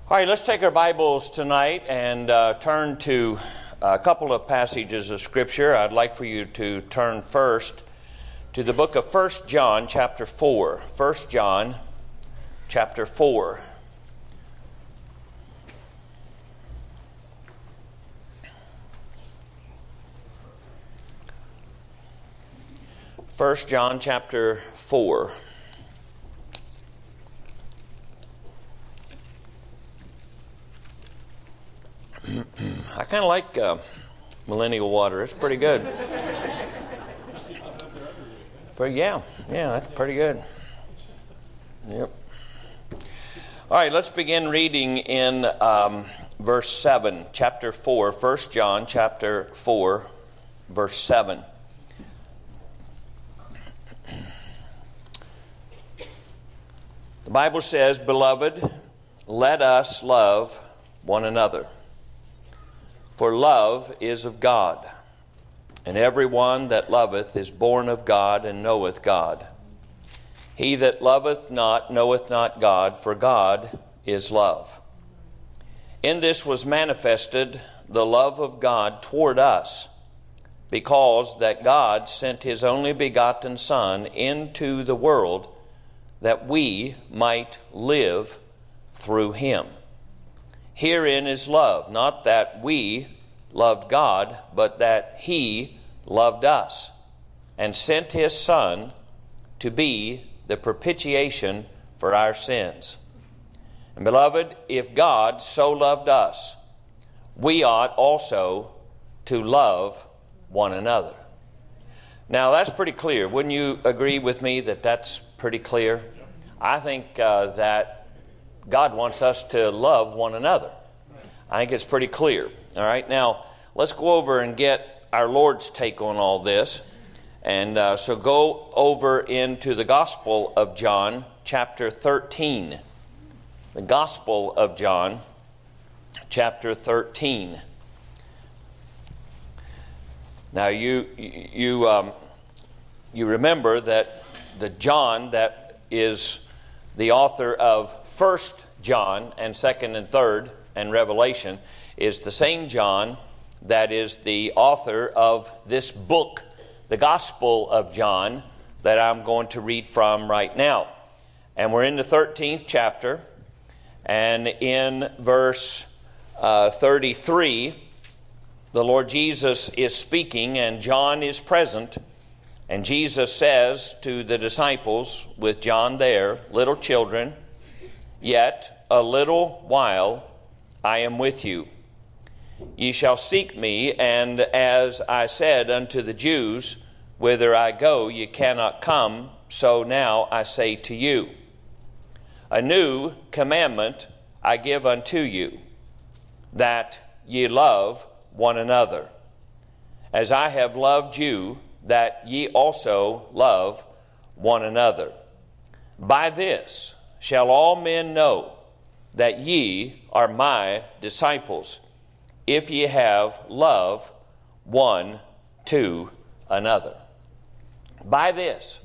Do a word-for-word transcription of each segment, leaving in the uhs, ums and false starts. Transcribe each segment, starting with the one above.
All right, let's take our Bibles tonight and uh, turn to a couple of passages of Scripture. I'd like for you to turn first to the book of First John, chapter four. First John, chapter four. First John, chapter four. I kind of like uh, Millennial Water. It's pretty good. But yeah, yeah, that's pretty good. Yep. All right, let's begin reading in um, verse seven, chapter four, First John, chapter four, verse seven. The Bible says, "Beloved, let us love one another. For love is of God, and every one that loveth is born of God and knoweth God. He that loveth not knoweth not God, for God is love. In this was manifested the love of God toward us, because that God sent His only begotten Son into the world, that we might live through Him. Herein is love, not that we loved God, but that He loved us, and sent His Son to be the propitiation for our sins. And beloved, if God so loved us, we ought also to love one another." Now that's pretty clear. Wouldn't you agree with me that that's pretty clear? I think uh, that God wants us to love one another. I think it's pretty clear. All right, now let's go over and get our Lord's take on all this. And uh, so go over into the Gospel of John, chapter thirteen. The Gospel of John, chapter thirteen. Now you you um, you remember that the John that is the author of First John and Second and Third and Revelation is the same John that is the author of this book, the Gospel of John, that I'm going to read from right now. And we're in the thirteenth chapter, and in verse uh, thirty-three, the Lord Jesus is speaking, and John is present, and Jesus says to the disciples, with John there, "Little children, yet a little while I am with you. Ye shall seek me, and as I said unto the Jews, whither I go ye cannot come, so now I say to you. A new commandment I give unto you, that ye love one another. As I have loved you, that ye also love one another. By this shall all men know that ye are my disciples, if ye have love one to another." By this,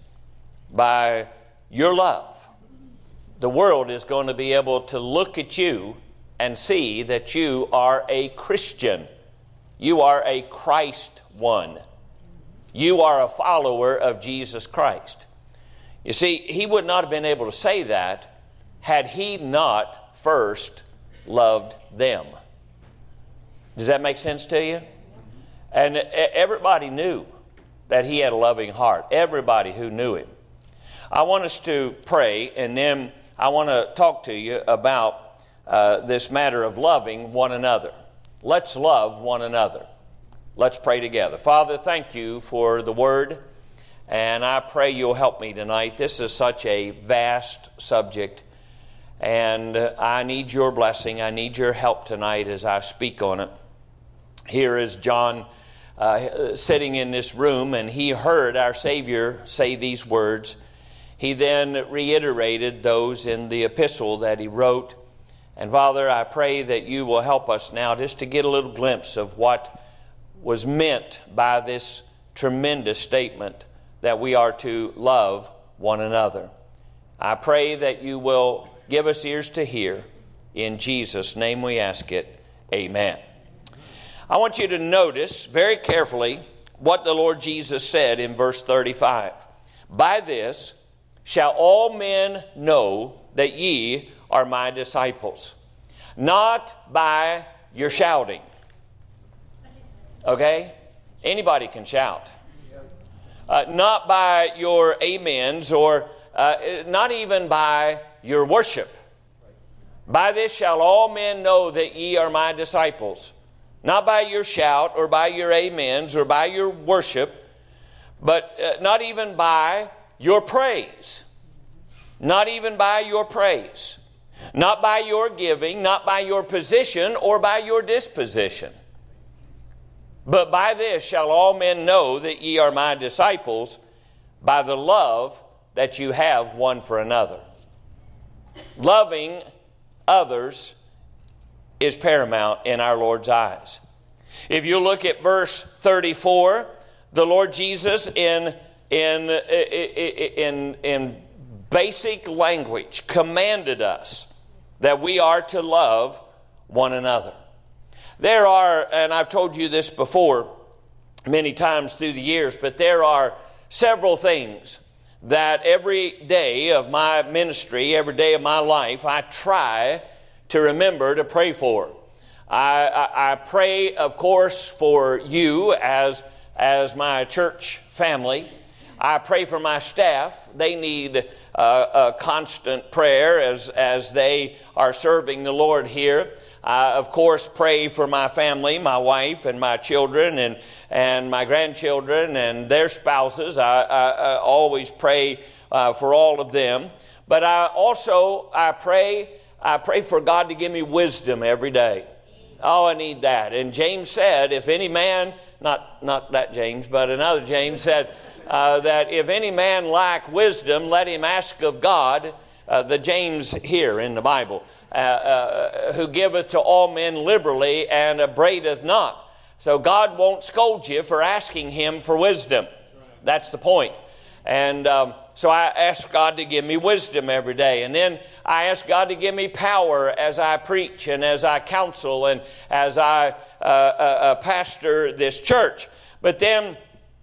by your love, the world is going to be able to look at you and see that you are a Christian. You are a Christ one. You are a follower of Jesus Christ. You see, He would not have been able to say that had He not first loved them. Does that make sense to you? And everybody knew that He had a loving heart. Everybody who knew Him. I want us to pray, and then I want to talk to you about uh, this matter of loving one another. Let's love one another. Let's pray together. Father, thank you for the Word, and I pray you'll help me tonight. This is such a vast subject, and I need your blessing. I need your help tonight as I speak on it. Here is John uh, sitting in this room, and he heard our Savior say these words. He then reiterated those in the epistle that he wrote. And Father, I pray that you will help us now just to get a little glimpse of what was meant by this tremendous statement that we are to love one another. I pray that you will give us ears to hear In Jesus' name we ask it. Amen. I want you to notice very carefully what the Lord Jesus said in verse thirty-five. By this shall all men know that ye are my disciples, not by your shouting. Okay? Anybody can shout. Uh, not by your amens, or uh, not even by your worship. By this shall all men know that ye are my disciples. Not by your shout, or by your amens, or by your worship, but uh, not even by your praise. Not even by your praise. Not by your giving, not by your position, or by your disposition. But by this shall all men know that ye are my disciples, by the love that you have one for another. Loving others is paramount in our Lord's eyes. If you look at verse thirty-four, the Lord Jesus in, in, in, in basic language commanded us that we are to love one another. There are, and I've told you this before many times through the years, but there are several things that every day of my ministry, every day of my life, I try to remember to pray for. I, I, I pray, of course, for you as, as my church family. I pray for my staff. They need uh, a constant prayer as, as they are serving the Lord here. I, of course, pray for my family, my wife and my children and, and my grandchildren and their spouses. I, I, I always pray uh, for all of them. But I also, I pray, I pray for God to give me wisdom every day. Oh, I need that. And James said, if any man, not, not that James, but another James said, uh, that if any man lack wisdom, let him ask of God, uh, the James here in the Bible. Uh, uh, who giveth to all men liberally and upbraideth not. So God won't scold you for asking Him for wisdom. That's the point. And um, so I ask God to give me wisdom every day. And then I ask God to give me power as I preach and as I counsel and as I uh, uh, uh, pastor this church. But then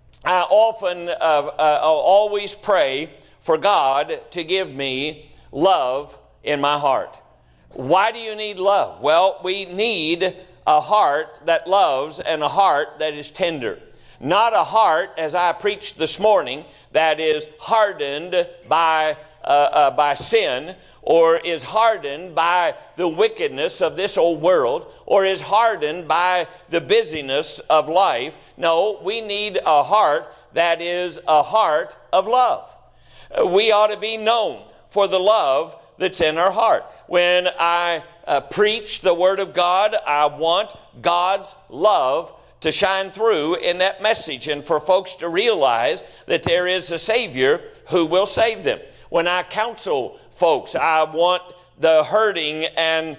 I often, uh, uh, always pray for God to give me love in my heart. Why do you need love? Well, we need a heart that loves and a heart that is tender. Not a heart, as I preached this morning, that is hardened by, uh, uh, by sin, or is hardened by the wickedness of this old world, or is hardened by the busyness of life. No, we need a heart that is a heart of love. We ought to be known for the love that's in our heart. When I uh, preach the Word of God, I want God's love to shine through in that message and for folks to realize that there is a Savior who will save them. When I counsel folks, I want the hurting and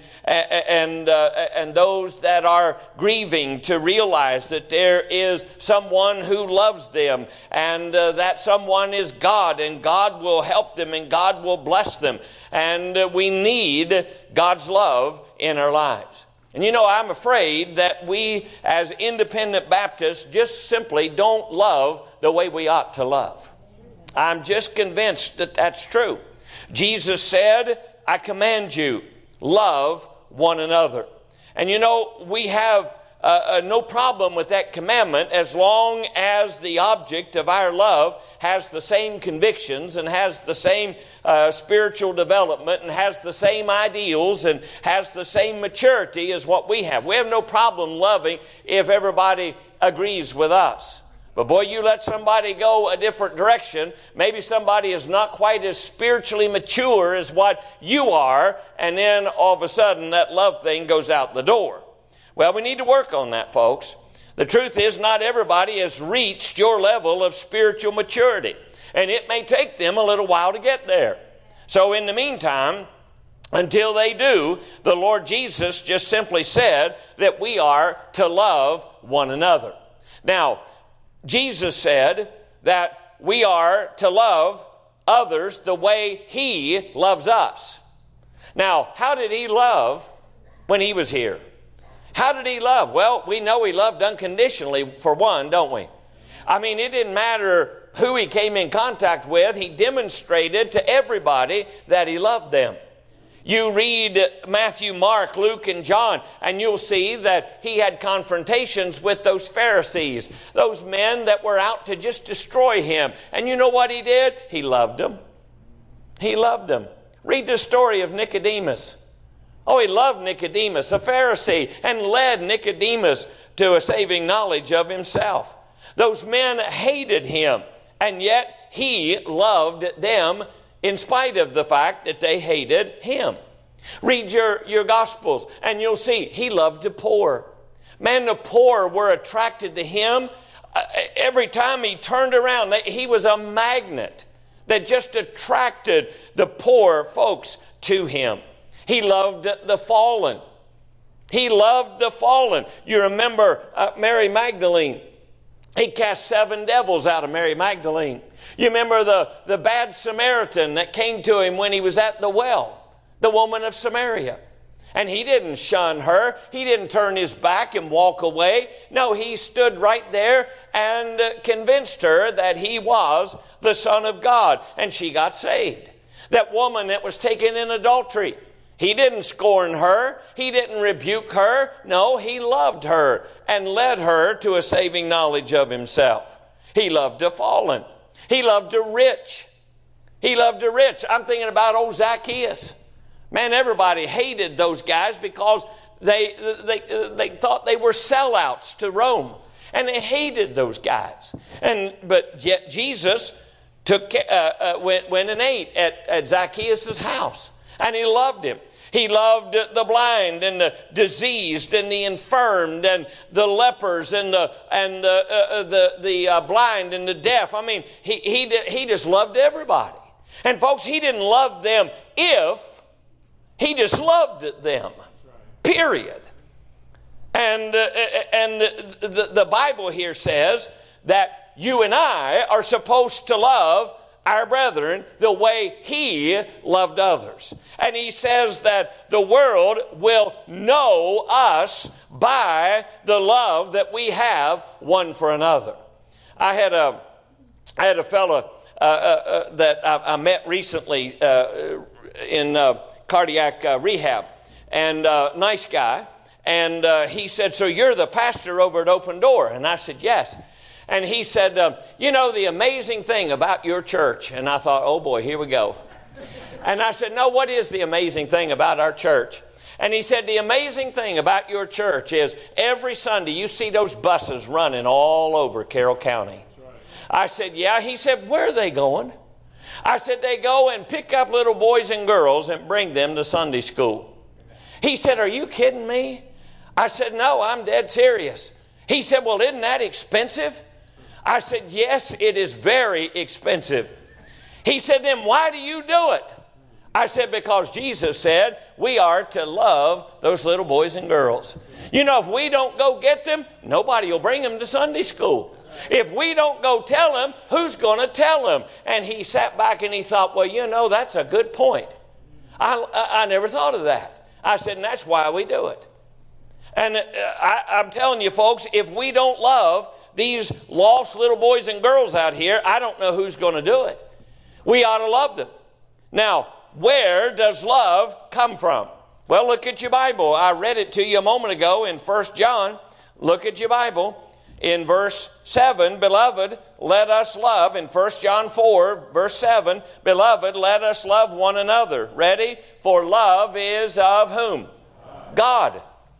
and uh, and those that are grieving to realize that there is someone who loves them, and uh, that someone is God, and God will help them and God will bless them. And uh, we need God's love in our lives. And you know, I'm afraid that we as independent Baptists just simply don't love the way we ought to love. I'm just convinced that that's true. Jesus said, I command you, love one another. And you know, we have uh, uh, no problem with that commandment as long as the object of our love has the same convictions and has the same uh, spiritual development and has the same ideals and has the same maturity as what we have. We have no problem loving if everybody agrees with us. But boy, you let somebody go a different direction, maybe somebody is not quite as spiritually mature as what you are, and then all of a sudden that love thing goes out the door. Well, we need to work on that, folks. The truth is, not everybody has reached your level of spiritual maturity, and it may take them a little while to get there. So in the meantime, until they do, the Lord Jesus just simply said that we are to love one another. Now, Jesus said that we are to love others the way He loves us. Now, how did he love when he was here? How did he love? Well, we know he loved unconditionally, for one, don't we? I mean, it didn't matter who he came in contact with. He demonstrated to everybody that he loved them. You read Matthew, Mark, Luke, and John, and you'll see that he had confrontations with those Pharisees, those men that were out to just destroy him. And you know what he did? He loved them. He loved them. Read the story of Nicodemus. Oh, he loved Nicodemus, a Pharisee, and led Nicodemus to a saving knowledge of himself. Those men hated him, and yet he loved them in spite of the fact that they hated him. Read your, your Gospels, and you'll see he loved the poor. Man, the poor were attracted to him. Uh, every time he turned around, he was a magnet that just attracted the poor folks to him. He loved the fallen. He loved the fallen. You remember uh, Mary Magdalene. He cast seven devils out of Mary Magdalene. You remember the, the bad Samaritan that came to him when he was at the well, the woman of Samaria. And he didn't shun her. He didn't turn his back and walk away. No, he stood right there and convinced her that he was the Son of God. And she got saved. That woman that was taken in adultery, he didn't scorn her. He didn't rebuke her. No, he loved her and led her to a saving knowledge of himself. He loved the fallen. He loved the rich. He loved the rich. I'm thinking about old Zacchaeus. Man, everybody hated those guys because they, they, they thought they were sellouts to Rome. And they hated those guys. And but yet Jesus took uh, uh, went, went and ate at, at Zacchaeus' house. And he loved him. He loved the blind and the diseased and the infirmed and the lepers and the and the uh, the, the uh, blind and the deaf. I mean, he he he just loved everybody. And folks, he didn't love them if he just loved them. Period. And uh, and the, the Bible here says that you and I are supposed to love our brethren the way he loved others. And he says that the world will know us by the love that we have one for another. I had a, I had a fellow uh, uh, that I, I met recently uh, in uh, cardiac uh, rehab, and uh, nice guy. And uh, he said, "So you're the pastor over at Open Door?" And I said, "Yes." And he said, uh, you know, the amazing thing about your church. And I thought, oh boy, here we go. And I said, no, what is the amazing thing about our church? And he said, the amazing thing about your church is every Sunday you see those buses running all over Carroll County. I said, yeah. He said, where are they going? I said, they go and pick up little boys and girls and bring them to Sunday school. He said, are you kidding me? I said, no, I'm dead serious. He said, well, isn't that expensive? I said, yes, it is very expensive. He said, then why do you do it? I said, because Jesus said we are to love those little boys and girls. You know, if we don't go get them, nobody will bring them to Sunday school. If we don't go tell them, who's going to tell them? And he sat back and he thought, well, you know, that's a good point. I, I, I never thought of that. I said, and that's why we do it. And I, I'm telling you, folks, if we don't love these lost little boys and girls out here, I don't know who's going to do it. We ought to love them. Now, where does love come from? Well, look at your Bible. I read it to you a moment ago in First John. Look at your Bible. In verse seven, beloved, let us love. In First John four, verse seven, beloved, let us love one another. Ready? For love is of whom? God.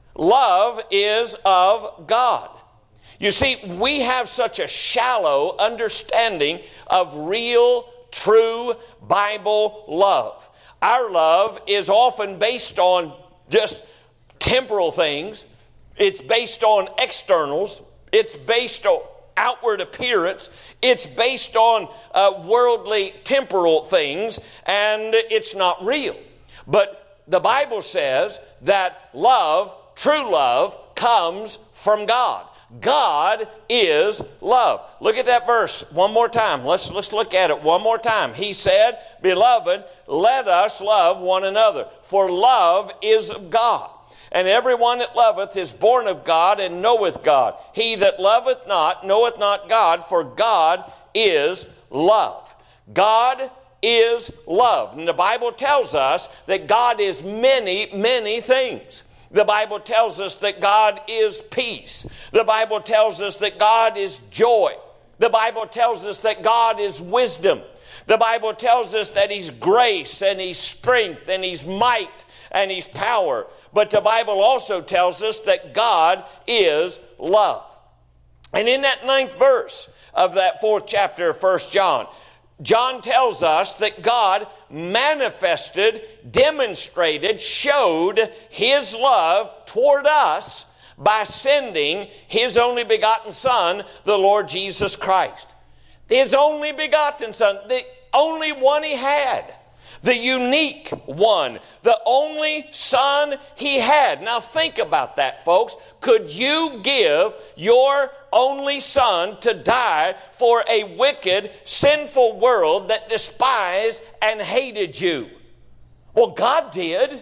Love is of God. You see, we have such a shallow understanding of real, true Bible love. Our love is often based on just temporal things. It's based on externals. It's based on outward appearance. It's based on uh, worldly, temporal things, and it's not real. But the Bible says that love, true love, comes from God. God is love. Look at that verse one more time. Let's, let's look at it one more time. He said, Beloved, let us love one another, for love is of God. And everyone that loveth is born of God and knoweth God. He that loveth not knoweth not God, for God is love. God is love. And the Bible tells us that God is many, many things. The Bible tells us that God is peace. The Bible tells us that God is joy. The Bible tells us that God is wisdom. The Bible tells us that He's grace and He's strength and He's might and He's power. But the Bible also tells us that God is love. And in that ninth verse of that fourth chapter of First John, John tells us that God manifested, demonstrated, showed His love toward us by sending His only begotten Son, the Lord Jesus Christ. His only begotten Son, the only one He had. The unique one, the only Son He had. Now think about that, folks. Could you give your only Son to die for a wicked, sinful world that despised and hated you? Well, God did.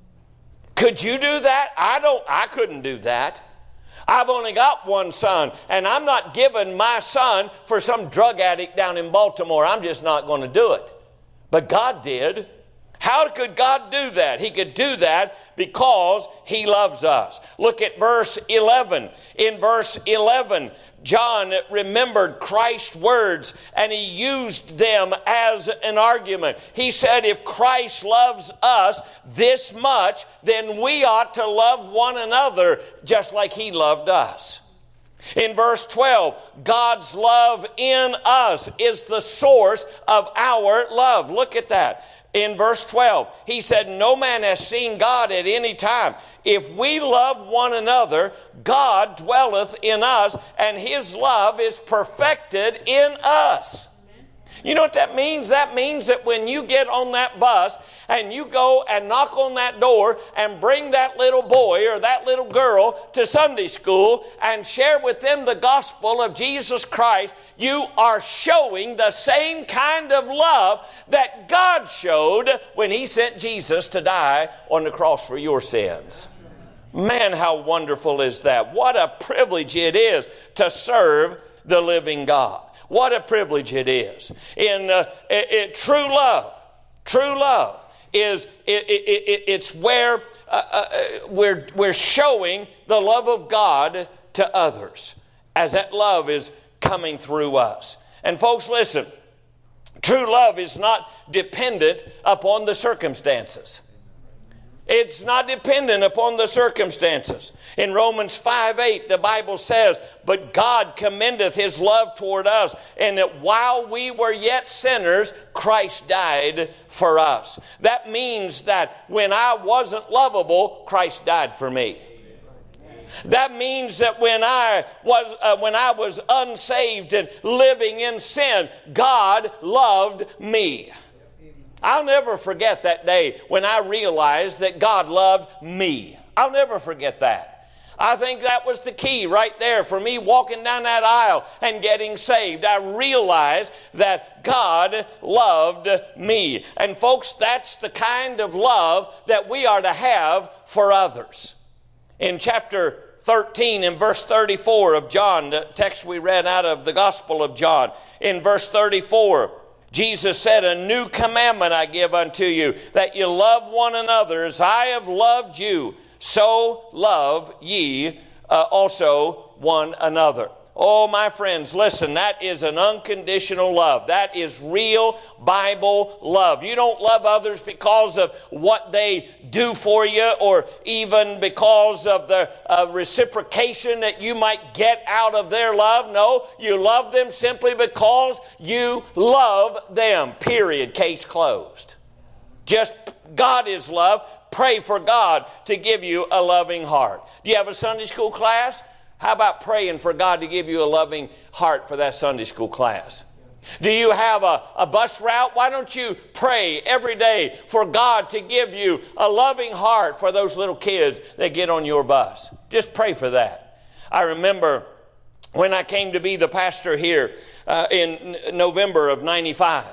Could you do that? I don't, I couldn't do that. I've only got one son, and I'm not giving my son for some drug addict down in Baltimore. I'm just not going to do it. But God did. How could God do that? He could do that because He loves us. Look at verse eleven. In verse eleven, John remembered Christ's words and he used them as an argument. He said, if Christ loves us this much, then we ought to love one another just like He loved us. In verse twelve, God's love in us is the source of our love. Look at that. In verse twelve, He said, no man has seen God at any time. If we love one another, God dwelleth in us, and His love is perfected in us. You know what that means? That means that when you get on that bus and you go and knock on that door and bring that little boy or that little girl to Sunday school and share with them the gospel of Jesus Christ, you are showing the same kind of love that God showed when He sent Jesus to die on the cross for your sins. Man, how wonderful is that? What a privilege it is to serve the living God. What a privilege it is. In uh, it, it, true love, true love is it, it, it, it's where uh, uh, we're we're showing the love of God to others as that love is coming through us. And folks, listen, true love is not dependent upon the circumstances. It's not dependent upon the circumstances. In Romans five eight, the Bible says, but God commendeth His love toward us, and that while we were yet sinners, Christ died for us. That means that when I wasn't lovable, Christ died for me. That means that when I was uh, when I was unsaved and living in sin, God loved me. I'll never forget that day when I realized that God loved me. I'll never forget that. I think that was the key right there for me walking down that aisle and getting saved. I realized that God loved me. And folks, that's the kind of love that we are to have for others. In chapter thirteen, in verse thirty-four of John, the text we read out of the Gospel of John, in verse thirty-four, Jesus said, a new commandment I give unto you, that you love one another as I have loved you, so love ye uh, also one another. Oh, my friends, listen, that is an unconditional love. That is real Bible love. You don't love others because of what they do for you or even because of the uh, reciprocation that you might get out of their love. No, you love them simply because you love them, period, case closed. Just God is love. Pray for God to give you a loving heart. Do you have a Sunday school class? How about praying for God to give you a loving heart for that Sunday school class? Do you have a, a bus route? Why don't you pray every day for God to give you a loving heart for those little kids that get on your bus? Just pray for that. I remember when I came to be the pastor here uh, in November of ninety-five.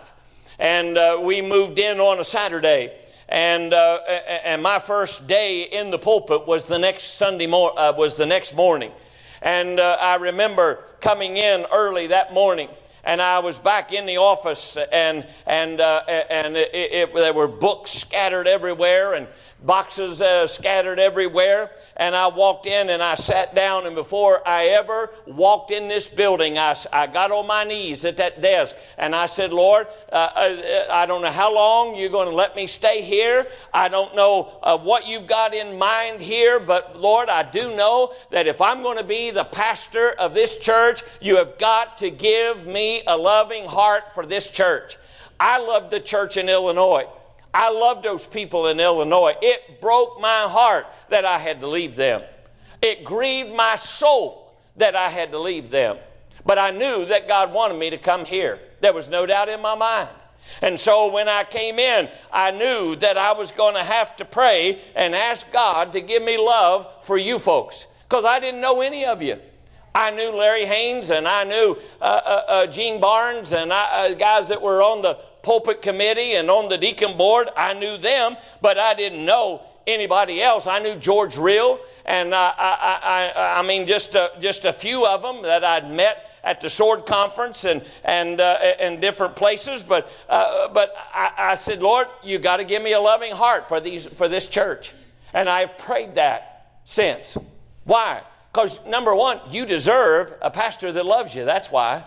And uh, we moved in on a Saturday. And uh, and my first day in the pulpit was the next Sunday mor- uh, was the next morning. And uh, I remember coming in early that morning. And I was back in the office, and and uh, and it, it, there were books scattered everywhere, and boxes uh, scattered everywhere. And I walked in, and I sat down. And before I ever walked in this building, I, I got on my knees at that desk, and I said, Lord, uh, I, I don't know how long you're going to let me stay here. I don't know uh, what you've got in mind here, but Lord, I do know that if I'm going to be the pastor of this church, you have got to give me a loving heart for this church. I love the church in Illinois. I love those people in Illinois. It broke my heart that I had to leave them. It grieved my soul that I had to leave them. But I knew that God wanted me to come here. There was no doubt in my mind. And so when I came in, I knew that I was going to have to pray and ask God to give me love for you folks, because I didn't know any of you. I knew Larry Haynes, and I knew uh, uh, uh, Gene Barnes, and I, uh, guys that were on the pulpit committee and on the deacon board. I knew them, but I didn't know anybody else. I knew George Real, and uh, I, I, I mean just a, just a few of them that I'd met at the Sword Conference and and uh, and different places. But uh, but I, I said, Lord, you got to give me a loving heart for these for this church, and I've prayed that since. Why? Because number one, you deserve a pastor that loves you. That's why.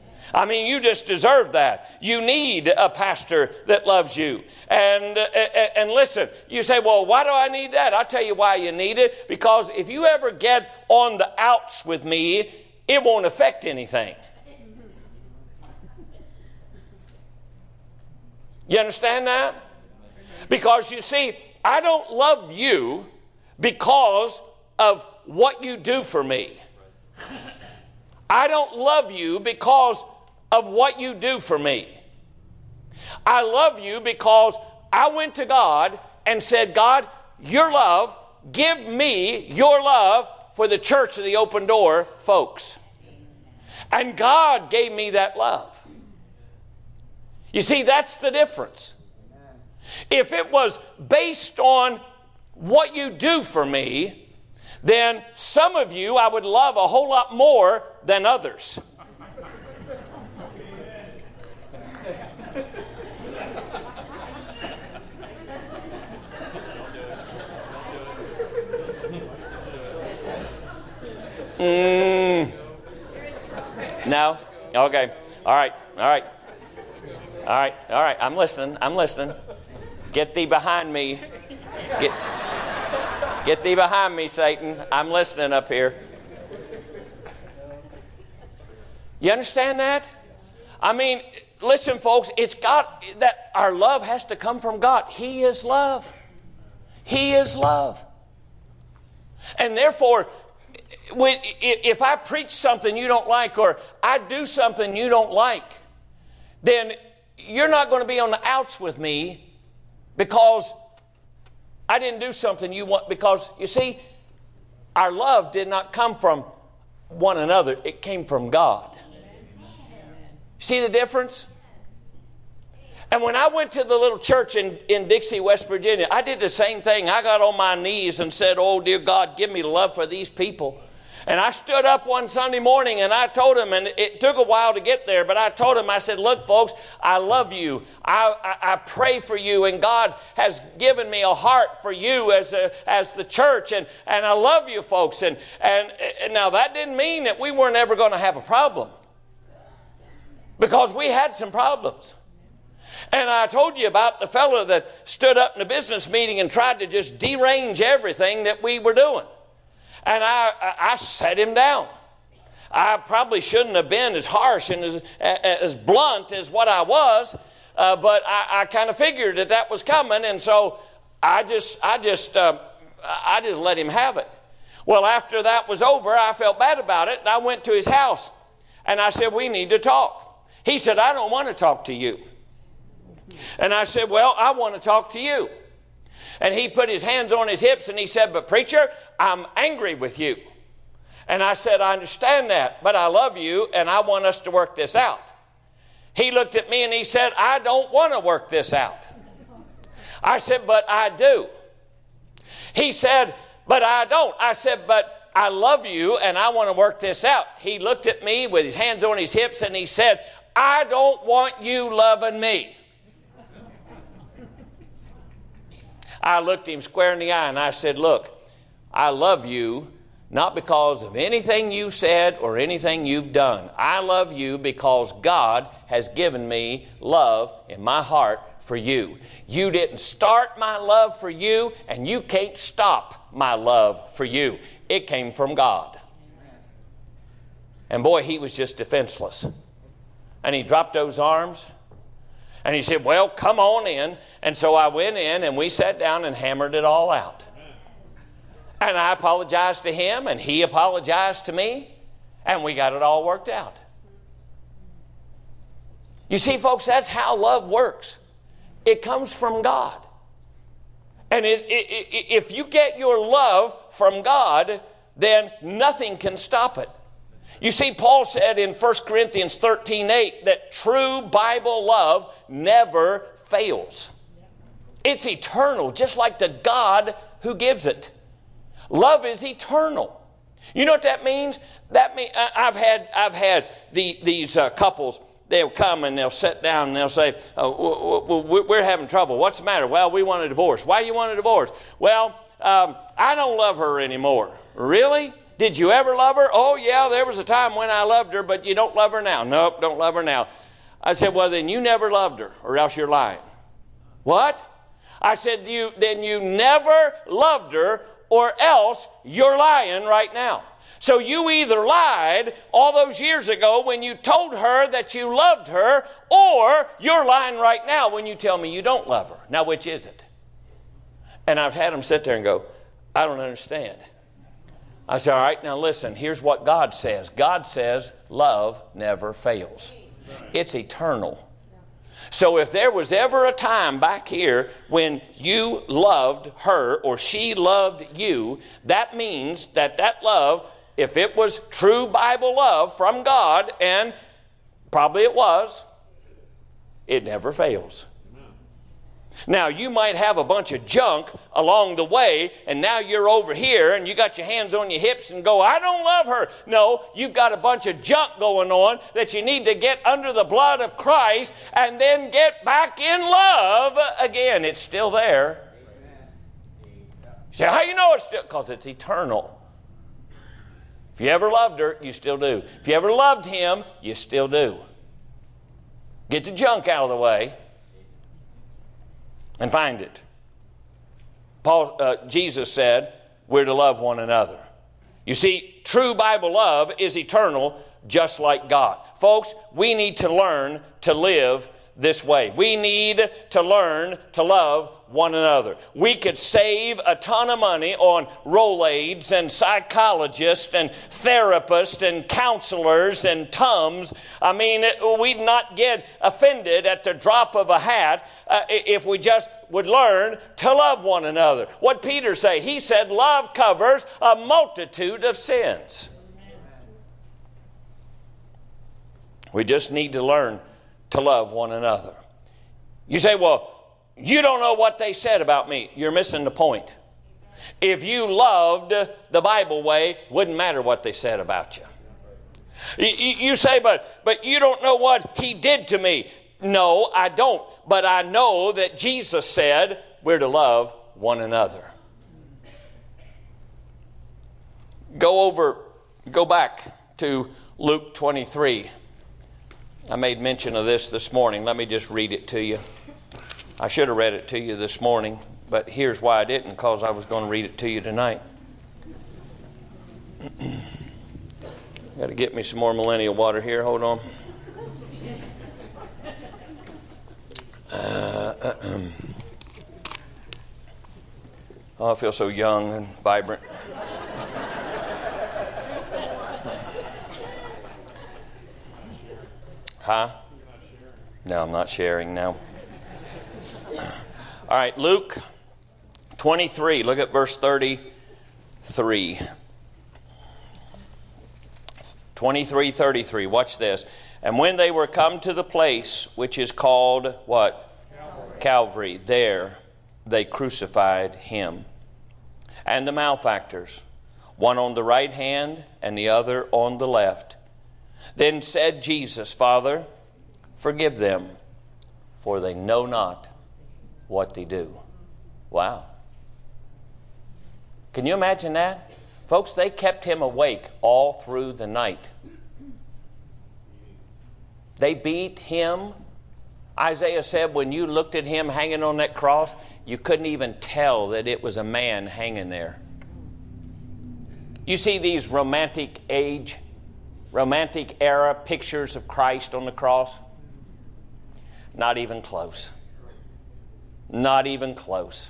I mean, you just deserve that. You need a pastor that loves you. And, uh, and listen, you say, well, why do I need that? I'll tell you why you need it. Because if you ever get on the outs with me, it won't affect anything. You understand that? Because you see, I don't love you because of what you do for me. I don't love you because of what you do for me. I love you because I went to God and said, God, your love, give me your love for the Church of the Open Door folks. And God gave me that love. You see, that's the difference. If it was based on what you do for me, then some of you I would love a whole lot more than others. Mm. No? Okay. All right. All right. All right. All right. I'm listening. I'm listening. Get thee behind me. Get, get thee behind me, Satan. I'm listening up here. You understand that? I mean, listen, folks, it's got that our love has to come from God. He is love. He is love. And therefore, when, if I preach something you don't like, or I do something you don't like, then you're not going to be on the outs with me because I didn't do something you want. Because, you see, our love did not come from one another. It came from God. See the difference? And when I went to the little church in, in Dixie, West Virginia, I did the same thing. I got on my knees and said, oh, dear God, give me love for these people. And I stood up one Sunday morning and I told them, and it took a while to get there, but I told them, I said, look, folks, I love you. I, I, I pray for you, and God has given me a heart for you as a, as the church, and, and I love you, folks. And, and, and now that didn't mean that we weren't ever going to have a problem, because we had some problems. And I told you about the fellow that stood up in a business meeting and tried to just derange everything that we were doing. And I, I sat him down. I probably shouldn't have been as harsh and as, as blunt as what I was, uh, but I, I kind of figured that that was coming, and so I just, I just, uh, I just let him have it. Well, after that was over, I felt bad about it, and I went to his house, and I said, "We need to talk." He said, "I don't want to talk to you." And I said, "Well, I want to talk to you." And he put his hands on his hips and he said, "But preacher, I'm angry with you." And I said, I understand that, but I love you and I want us to work this out. He looked at me and he said, I don't want to work this out. I said, but I do. He said, but I don't. I said, but I love you and I want to work this out. He looked at me with his hands on his hips and he said, I don't want you loving me. I looked him square in the eye and I said, look, I love you not because of anything you said or anything you've done. I love you because God has given me love in my heart for you. You didn't start my love for you, and you can't stop my love for you. It came from God. And boy, he was just defenseless. And he dropped those arms, and he said, well, come on in. And so I went in, and we sat down and hammered it all out. And I apologized to him, and he apologized to me, and we got it all worked out. You see, folks, that's how love works. It comes from God. And it, it, it, if you get your love from God, then nothing can stop it. You see, Paul said in First Corinthians thirteen eight that true Bible love never fails. It's eternal, just like the God who gives it. Love is eternal. You know what that means? That mean I've had I've had the, these uh, couples. They'll come and they'll sit down and they'll say, oh, we're having trouble. What's the matter? Well, we want a divorce. Why do you want a divorce? Well, um, I don't love her anymore. Really? Did you ever love her? Oh, yeah, there was a time when I loved her, but you don't love her now. Nope, don't love her now. I said, well, then you never loved her, or else you're lying. What? I said, you then you never loved her, or else you're lying right now. So you either lied all those years ago when you told her that you loved her, or you're lying right now when you tell me you don't love her. Now, which is it? And I've had them sit there and go, I don't understand. I said, all right, now listen, here's what God says. God says love never fails. It's eternal. So if there was ever a time back here when you loved her or she loved you, that means that that love, if it was true Bible love from God, and probably it was, it never fails. Now, you might have a bunch of junk along the way, and now you're over here, and you got your hands on your hips and go, I don't love her. No, you've got a bunch of junk going on that you need to get under the blood of Christ and then get back in love again. It's still there. You say, how you know it's still? Because it's eternal. If you ever loved her, you still do. If you ever loved him, you still do. Get the junk out of the way and find it. Paul, uh, Jesus said, we're to love one another. You see, true Bible love is eternal, just like God. Folks, we need to learn to live this way. We need to learn to love one another. We could save a ton of money on Rolaids and psychologists and therapists and counselors and Tums. I mean, we'd not get offended at the drop of a hat uh, if we just would learn to love one another. What did Peter say? He said, love covers a multitude of sins. We just need to learn to love one another. You say, well, you don't know what they said about me. You're missing the point. If you loved the Bible way, wouldn't matter what they said about you. You, you say, but, but you don't know what he did to me. No, I don't. But I know that Jesus said we're to love one another. Go over, go back to Luke twenty-three. I made mention of this this morning. Let me just read it to you. I should have read it to you this morning, but here's why I didn't, because I was going to read it to you tonight. Got to get me some more millennial water here. Hold on. Uh, uh, oh, I feel so young and vibrant. Huh? No, I'm not sharing now. All right, Luke twenty-three. Look at verse thirty-three. twenty-three thirty-three. Watch this. And when they were come to the place which is called what? Calvary. Calvary. There they crucified him. And the malefactors, one on the right hand and the other on the left. Then said Jesus, Father, forgive them, for they know not what they do. Wow. Can you imagine that? Folks, they kept him awake all through the night. They beat him. Isaiah said when you looked at him hanging on that cross, you couldn't even tell that it was a man hanging there. You see these romantic age, romantic era pictures of Christ on the cross? Not even close. Not even close.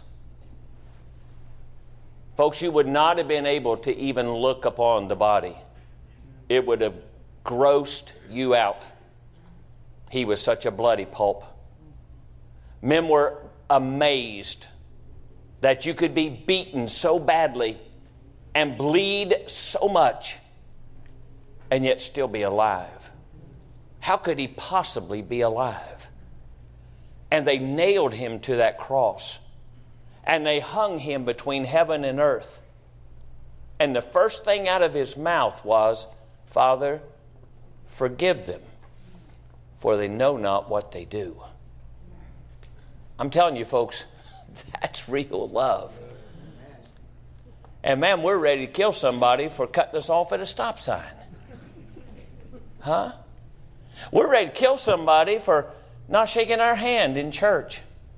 Folks, you would not have been able to even look upon the body. It would have grossed you out. He was such a bloody pulp. Men were amazed that you could be beaten so badly and bleed so much and yet still be alive. How could he possibly be alive? And they nailed him to that cross. And they hung him between heaven and earth. And the first thing out of his mouth was, Father, forgive them, for they know not what they do. I'm telling you, folks, that's real love. And man, we're ready to kill somebody for cutting us off at a stop sign. Huh? We're ready to kill somebody for not shaking our hand in church.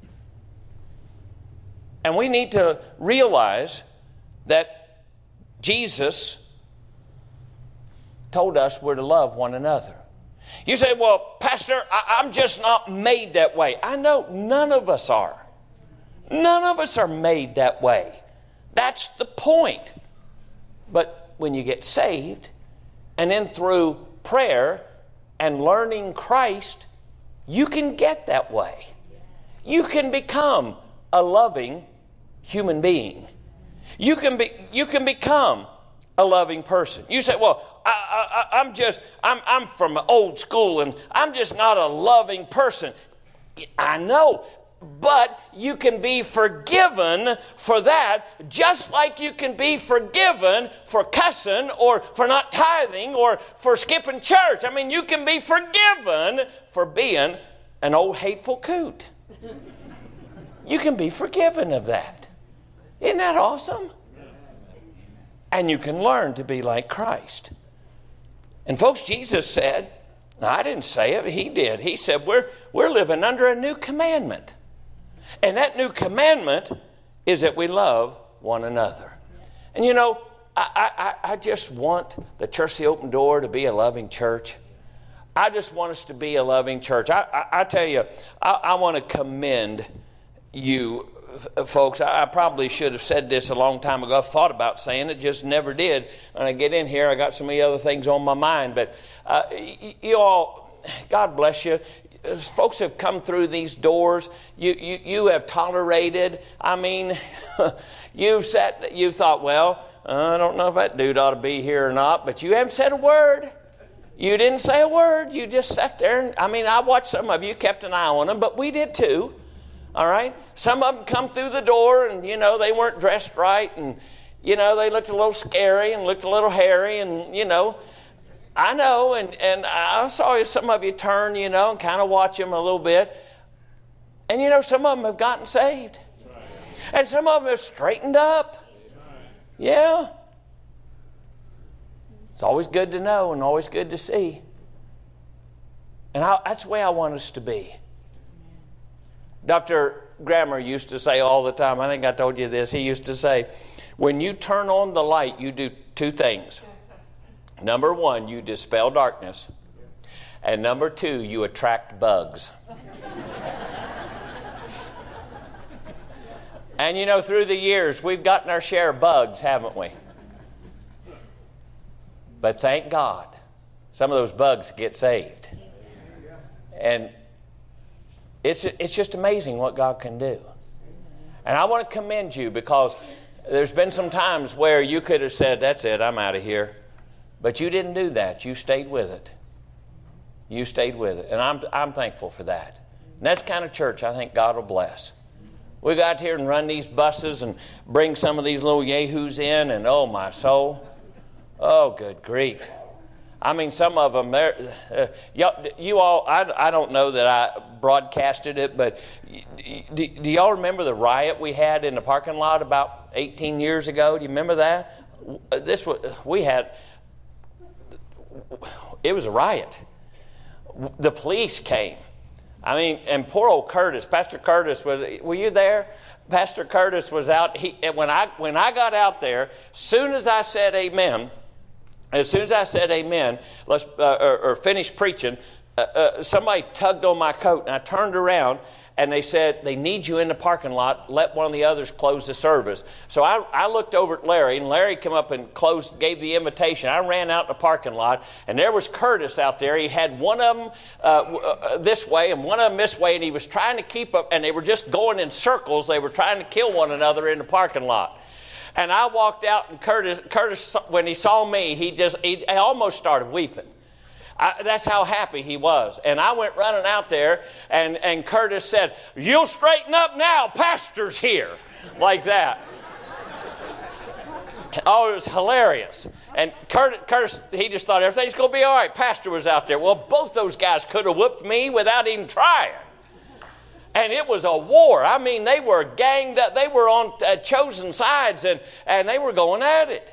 And we need to realize that Jesus told us we're to love one another. You say, well, Pastor, I- I'm just not made that way. I know none of us are. None of us are made that way. That's the point. But when you get saved, and then through prayer and learning Christ, you can get that way. You can become a loving human being. You can be. You can become a loving person. You say, "Well, I, I, I'm just. I'm. I'm from old school, and I'm just not a loving person." I know, but you can be forgiven for that, just like you can be forgiven for cussing or for not tithing or for skipping church. I mean, you can be forgiven for being an old hateful coot. You can be forgiven of that. Isn't that awesome? And you can learn to be like Christ. And folks, Jesus said, I didn't say it, he did. He said, we're, we're living under a new commandment. And that new commandment is that we love one another. And you know, I, I, I just want the Church of the Open Door to be a loving church. I just want us to be a loving church. I, I, I tell you, I, I want to commend you folks. I, I probably should have said this a long time ago. I've thought about saying it, just never did. When I get in here, I got so many other things on my mind. But uh, you, you all, God bless you. As folks have come through these doors, you, you, you have tolerated. I mean, you've sat, you thought, well, I don't know if that dude ought to be here or not, but you haven't said a word. You didn't say a word. You just sat there. And I mean, I watched some of you, kept an eye on them, but we did too. All right? Some of them come through the door and, you know, they weren't dressed right and, you know, they looked a little scary and looked a little hairy and, you know, I know. And, and I saw some of you turn, you know, and kind of watch them a little bit. And, you know, some of them have gotten saved. And some of them have straightened up. Yeah. It's always good to know and always good to see. And I, that's the way I want us to be. Doctor Grammer used to say all the time, I think I told you this, he used to say, when you turn on the light, you do two things. Number one, you dispel darkness. And number two, you attract bugs. And you know, through the years, we've gotten our share of bugs, haven't we? But thank God, some of those bugs get saved. And it's it's just amazing what God can do. And I want to commend you because there's been some times where you could have said, that's it, I'm out of here. But you didn't do that. You stayed with it. You stayed with it. And I'm, I'm thankful for that. And that's the kind of church I think God will bless. We got here and run these buses and bring some of these little yahoos in, and oh, my soul. Oh, good grief. I mean, some of them, they're, uh, y'all, you all, I, I don't know that I broadcasted it, but do, do y'all remember the riot we had in the parking lot about eighteen years ago? Do you remember that? This was, we had, it was a riot. The police came. I mean, and poor old Curtis, Pastor Curtis was, were you there? Pastor Curtis was out. He, when I when I got out there, as soon as I said amen, as soon as I said amen, let's uh, or, or finished preaching, uh, uh, somebody tugged on my coat, and I turned around, and they said, they need you in the parking lot. Let one of the others close the service. So I, I looked over at Larry, and Larry came up and closed, gave the invitation. I ran out in the parking lot, and there was Curtis out there. He had one of them uh, uh, this way and one of them this way, and he was trying to keep up, and they were just going in circles. They were trying to kill one another in the parking lot. And I walked out, and Curtis, Curtis when he saw me, he just he, he almost started weeping. I, that's how happy he was. And I went running out there, and, and Curtis said, "You'll straighten up now, Pastor's here." Like that. Oh, it was hilarious. And Curtis, Curtis, he just thought everything's going to be all right. Pastor was out there. Well, both those guys could have whooped me without even trying. And it was a war. I mean, they were ganged up. They were on uh, chosen sides, and, and they were going at it.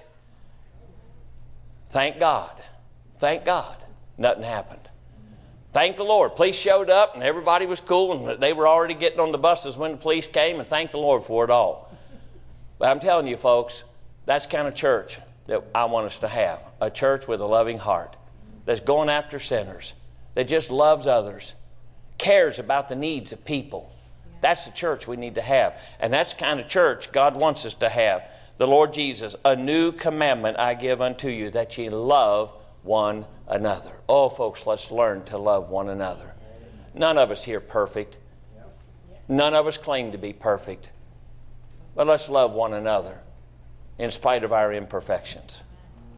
Thank God. Thank God. Nothing happened. Thank the Lord. Police showed up, and everybody was cool, and they were already getting on the buses when the police came, and thank the Lord for it all. But I'm telling you, folks, that's the kind of church that I want us to have. A church with a loving heart that's going after sinners, that just loves others, cares about the needs of people. That's the church we need to have. And that's the kind of church God wants us to have. The Lord Jesus, a new commandment I give unto you, that ye love one another. Oh, folks, let's learn to love one another. None of us here perfect. None of us claim to be perfect. But let's love one another in spite of our imperfections.